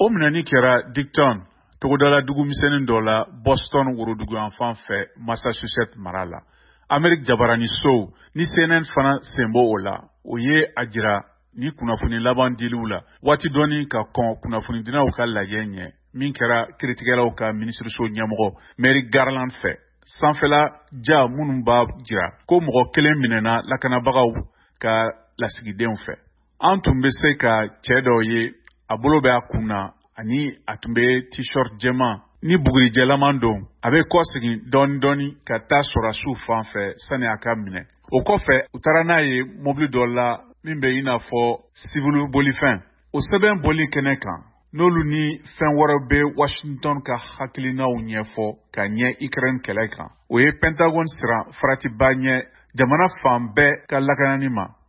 O minɛni kɛra Dickton, togodala dugumisɛnnin dɔ la Boston worodugu yanfan fɛ Massachusetts mara la. Amerik Jabarani Sow ni CNN fana senbɔ o la. O ye a jira ni kunnafoni laban diliw la. Waati dɔɔni ka kɔn kunnafonidinaw ka lajɛ ɲɛ min kɛra kiiritigɛlaw ka minisiriso ɲɛmɔgɔ Merrick Garland fɛ. Sanfɛla ja minnu b'a jira ko mɔgɔ kelen minɛna lakanabagaw ka lasigidenw fɛ. An tun bɛ se ka cɛ dɔw ye a bolo bɛ a kun na ani a tun bɛ t-shirt jɛman ni bugurijɛlaman don. A bɛ kɔ segin dɔɔni ka taa sɔrasiw fan fɛ sani a ka minɛ. O kɔfɛ u taara n'a ye mobili dɔ la min bɛ i n'a fɔ civil bolifɛn. O sɛbɛn boli kɛnɛ kan n'olu ni fɛn wɛrɛ bɛ Washington ka hakilinaw ɲɛfɔ ka ɲɛ Ukraine kɛlɛ kan. O ye Pentagon siran faratiba ɲɛ jamana fan bɛɛ ka lakanani ma.